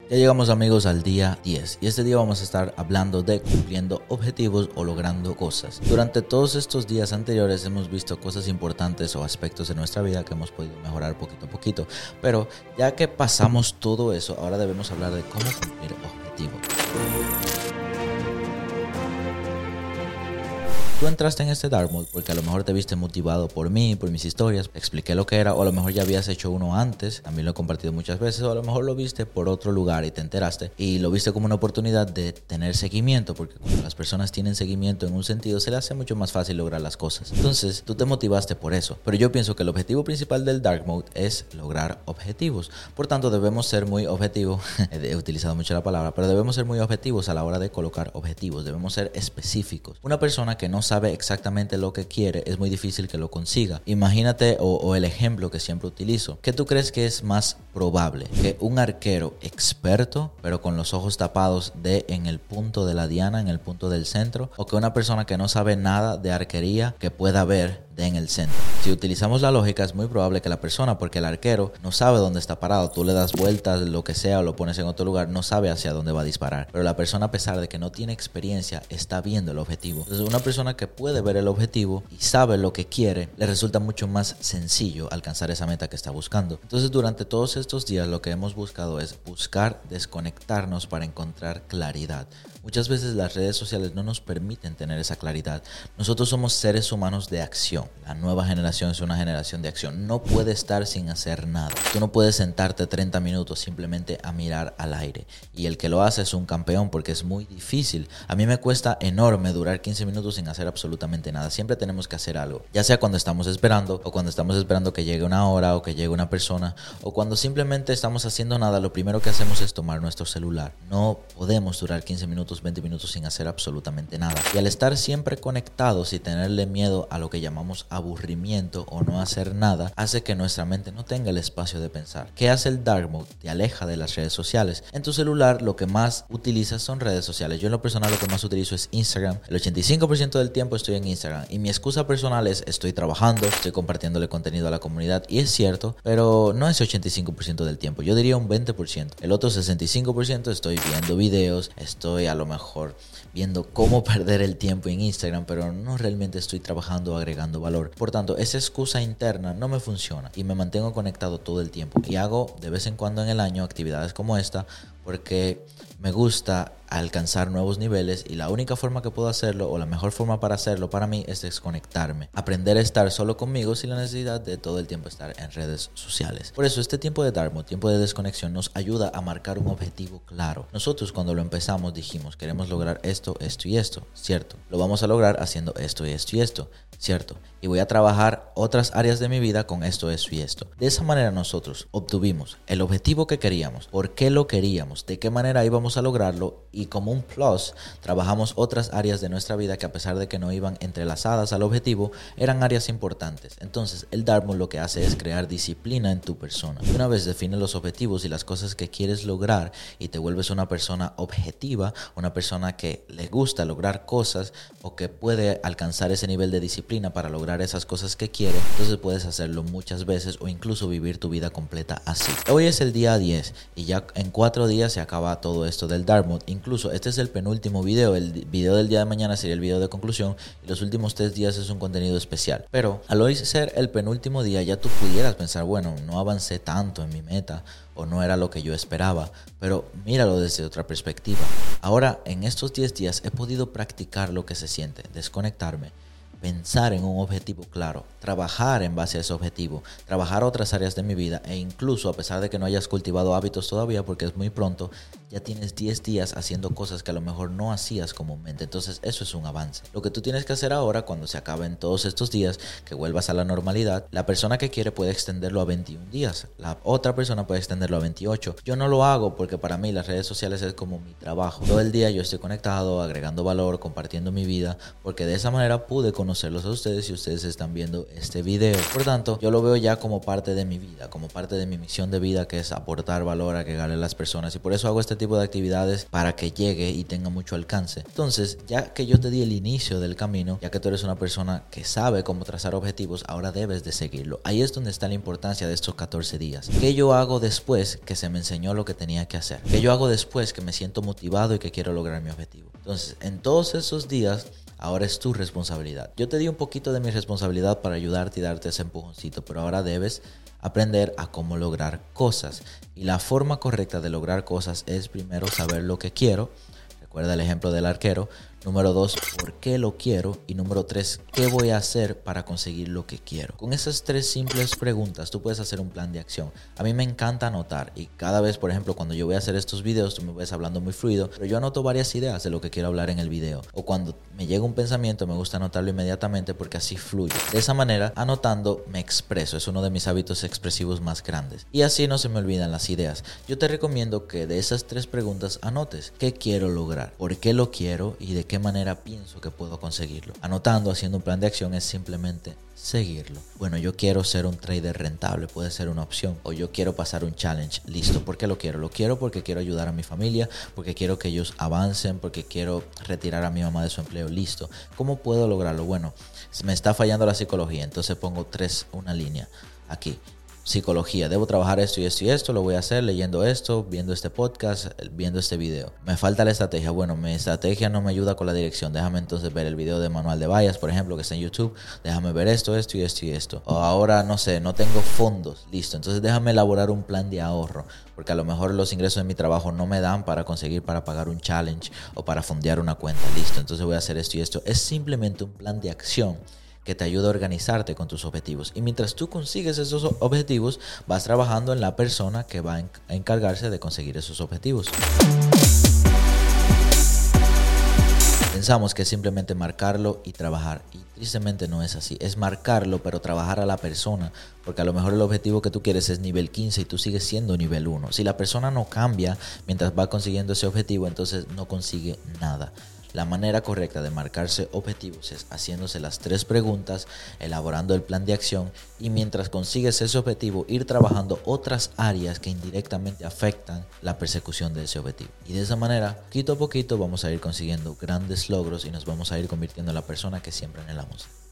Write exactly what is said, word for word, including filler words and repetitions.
Ya llegamos, amigos, al día diez y este día vamos a estar hablando de cumpliendo objetivos o logrando cosas. Durante todos estos días anteriores hemos visto cosas importantes o aspectos de nuestra vida que hemos podido mejorar poquito a poquito, pero ya que pasamos todo eso, ahora debemos hablar de cómo cumplir objetivos. Tú entraste en este Dark Mode porque a lo mejor te viste motivado por mí, por mis historias, te expliqué lo que era, o a lo mejor ya habías hecho uno antes, también lo he compartido muchas veces, o a lo mejor lo viste por otro lugar y te enteraste y lo viste como una oportunidad de tener seguimiento, porque cuando las personas tienen seguimiento en un sentido se les hace mucho más fácil lograr las cosas. Entonces tú te motivaste por eso, pero yo pienso que el objetivo principal del Dark Mode es lograr objetivos. Por tanto, debemos ser muy objetivos, he utilizado mucho la palabra, pero debemos ser muy objetivos a la hora de colocar objetivos, debemos ser específicos. Una persona que no sabe exactamente lo que quiere, es muy difícil que lo consiga. Imagínate, o, o el ejemplo que siempre utilizo, ¿qué tú crees que es más probable? Que un arquero experto, pero con los ojos tapados, dé en el punto de la diana, en el punto del centro, o que una persona que no sabe nada de arquería, que pueda ver en el centro? Si utilizamos la lógica, es muy probable que la persona, porque el arquero no sabe dónde está parado, tú le das vueltas, lo que sea, o lo pones en otro lugar, no sabe hacia dónde va a disparar, pero la persona, a pesar de que no tiene experiencia, está viendo el objetivo. Entonces, una persona que puede ver el objetivo y sabe lo que quiere, le resulta mucho más sencillo alcanzar esa meta que está buscando. Entonces, durante todos estos días lo que hemos buscado es buscar desconectarnos para encontrar claridad. Muchas veces las redes sociales no nos permiten tener esa claridad. Nosotros somos seres humanos de acción. La nueva generación es una generación de acción. No puede estar sin hacer nada. Tú no puedes sentarte treinta minutos simplemente a mirar al aire. Y el que lo hace es un campeón, porque es muy difícil. A mí me cuesta enorme durar quince minutos sin hacer absolutamente nada. Siempre tenemos que hacer algo. Ya sea cuando estamos esperando, o cuando estamos esperando que llegue una hora, o que llegue una persona, o cuando simplemente estamos haciendo nada, lo primero que hacemos es tomar nuestro celular. No podemos durar quince minutos, veinte minutos sin hacer absolutamente nada. Y al estar siempre conectados y tenerle miedo a lo que llamamos aburrimiento o no hacer nada, hace que nuestra mente no tenga el espacio de pensar. ¿Qué hace el Dark Mode? Te aleja de las redes sociales. En tu celular lo que más utilizas son redes sociales. Yo en lo personal lo que más utilizo es Instagram. El ochenta y cinco por ciento del tiempo estoy en Instagram y mi excusa personal es estoy trabajando, estoy compartiéndole contenido a la comunidad, y es cierto, pero no es ochenta y cinco por ciento del tiempo. Yo diría un veinte por ciento. El otro sesenta y cinco por ciento estoy viendo videos, estoy a lo mejor viendo cómo perder el tiempo en Instagram, pero no realmente estoy trabajando o agregando valor. Por tanto, esa excusa interna no me funciona y me mantengo conectado todo el tiempo, y hago de vez en cuando en el año actividades como esta porque me gusta alcanzar nuevos niveles, y la única forma que puedo hacerlo, o la mejor forma para hacerlo para mí, es desconectarme, aprender a estar solo conmigo sin la necesidad de todo el tiempo estar en redes sociales. Por eso este tiempo de Dark Mode, tiempo de desconexión, nos ayuda a marcar un objetivo claro. Nosotros cuando lo empezamos dijimos queremos lograr esto, esto y esto, cierto, lo vamos a lograr haciendo esto y esto y esto, cierto, y voy a trabajar otras áreas de mi vida con esto, esto y esto. De esa manera nosotros obtuvimos el objetivo que queríamos, por qué lo queríamos, de qué manera íbamos a lograrlo, y como un plus trabajamos otras áreas de nuestra vida que, a pesar de que no iban entrelazadas al objetivo, eran áreas importantes. Entonces el Dark Mode lo que hace es crear disciplina en tu persona. Una vez defines los objetivos y las cosas que quieres lograr y te vuelves una persona objetiva, una persona que le gusta lograr cosas o que puede alcanzar ese nivel de disciplina para lograr esas cosas que quiere, entonces puedes hacerlo muchas veces o incluso vivir tu vida completa así. Hoy es el día diez y ya en cuatro días se acaba todo esto del Dark Mode. Incluso este es el penúltimo video. El video del día de mañana sería el video de conclusión, y los últimos tres días es un contenido especial. Pero al hoy ser el penúltimo día, ya tú pudieras pensar, bueno, no avancé tanto en mi meta, o no era lo que yo esperaba, pero míralo desde otra perspectiva. Ahora, en estos diez días he podido practicar lo que se siente, desconectarme, pensar en un objetivo claro, trabajar en base a ese objetivo, trabajar otras áreas de mi vida, e incluso, a pesar de que no hayas cultivado hábitos todavía porque es muy pronto, ya tienes diez días haciendo cosas que a lo mejor no hacías comúnmente. Entonces eso es un avance. Lo que tú tienes que hacer ahora, cuando se acaben todos estos días, que vuelvas a la normalidad, la persona que quiere puede extenderlo a veintiún días, la otra persona puede extenderlo a veintiocho. Yo no lo hago porque para mí las redes sociales es como mi trabajo. Todo el día yo estoy conectado, agregando valor, compartiendo mi vida, porque de esa manera pude conocerlos a ustedes y ustedes están viendo este video. Por tanto, yo lo veo ya como parte de mi vida, como parte de mi misión de vida, que es aportar valor, agregarle a las personas, y por eso hago este tipo de actividades para que llegue y tenga mucho alcance. Entonces, ya que yo te di el inicio del camino, ya que tú eres una persona que sabe cómo trazar objetivos, ahora debes de seguirlo. Ahí es donde está la importancia de estos catorce días. ¿Qué yo hago después que se me enseñó lo que tenía que hacer? ¿Qué yo hago después que me siento motivado y que quiero lograr mi objetivo? Entonces, en todos esos días, ahora es tu responsabilidad. Yo te di un poquito de mi responsabilidad para ayudarte y darte ese empujoncito, pero ahora debes aprender a cómo lograr cosas. Y la forma correcta de lograr cosas es primero saber lo que quiero. Recuerda el ejemplo del arquero. Número dos, ¿por qué lo quiero? Y número tres, ¿qué voy a hacer para conseguir lo que quiero? Con esas tres simples preguntas, tú puedes hacer un plan de acción. A mí me encanta anotar y cada vez, por ejemplo, cuando yo voy a hacer estos videos, tú me ves hablando muy fluido, pero yo anoto varias ideas de lo que quiero hablar en el video. O cuando me llega un pensamiento, me gusta anotarlo inmediatamente porque así fluye. De esa manera, anotando, me expreso. Es uno de mis hábitos expresivos más grandes. Y así no se me olvidan las ideas. Yo te recomiendo que de esas tres preguntas anotes qué quiero lograr, por qué lo quiero y de qué manera pienso que puedo conseguirlo. Anotando, haciendo un plan de acción es simplemente seguirlo. Bueno, yo quiero ser un trader rentable, puede ser una opción. O yo quiero pasar un challenge. Listo, ¿por qué lo quiero? Lo quiero porque quiero ayudar a mi familia, porque quiero que ellos avancen, porque quiero retirar a mi mamá de su empleo. Listo. ¿Cómo puedo lograrlo? Bueno, me está fallando la psicología, entonces pongo tres, una línea aquí. Psicología, debo trabajar esto y esto y esto, lo voy a hacer leyendo esto, viendo este podcast, viendo este video. Me falta la estrategia, bueno, mi estrategia no me ayuda con la dirección, déjame entonces ver el video de Manual de Vallas, por ejemplo, que está en YouTube, déjame ver esto, esto y esto y esto. O ahora, no sé, no tengo fondos, listo, entonces déjame elaborar un plan de ahorro, porque a lo mejor los ingresos de mi trabajo no me dan para conseguir, para pagar un challenge o para fondear una cuenta, listo, entonces voy a hacer esto y esto. Es simplemente un plan de acción que te ayuda a organizarte con tus objetivos. Y mientras tú consigues esos objetivos, vas trabajando en la persona que va a encargarse de conseguir esos objetivos. Pensamos que es simplemente marcarlo y trabajar. Y tristemente no es así. Es marcarlo, pero trabajar a la persona. Porque a lo mejor el objetivo que tú quieres es nivel quince y tú sigues siendo nivel uno. Si la persona no cambia mientras va consiguiendo ese objetivo, entonces no consigue nada. La manera correcta de marcarse objetivos es haciéndose las tres preguntas, elaborando el plan de acción y mientras consigues ese objetivo ir trabajando otras áreas que indirectamente afectan la persecución de ese objetivo. Y de esa manera, poquito a poquito vamos a ir consiguiendo grandes logros y nos vamos a ir convirtiendo en la persona que siempre anhelamos.